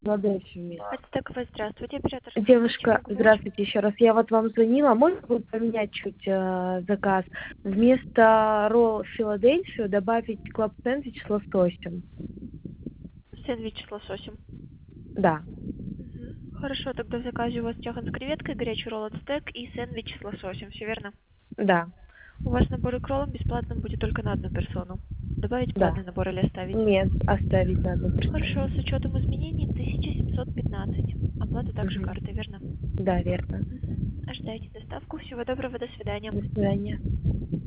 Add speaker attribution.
Speaker 1: Филадельфию место.
Speaker 2: Ацтековая, здравствуйте, оператор.
Speaker 1: Девушка,
Speaker 2: Чем могу помочь?
Speaker 1: здравствуйте еще раз. Я вот вам звонила. Можно будет поменять чуть заказ? Вместо ролл Филадельфию добавить клаб сэндвич с лососем.
Speaker 2: Сэндвич с лососем.
Speaker 1: Да,
Speaker 2: Хорошо, тогда в заказе у вас чахан с креветкой, горячий ролл ацтек и сэндвич с лососем, все верно?
Speaker 1: да,
Speaker 2: У вас набор к роллам бесплатным будет только на одну персону. Добавить
Speaker 1: да.
Speaker 2: платный набор или оставить?
Speaker 1: Нет, оставить на одну
Speaker 2: Хорошо,
Speaker 1: персону.
Speaker 2: с учетом изменений 1715. Оплата также
Speaker 1: Мгм.
Speaker 2: картой, верно?
Speaker 1: Да, верно.
Speaker 2: Ожидайте доставку. Всего доброго, до свидания.
Speaker 1: До свидания.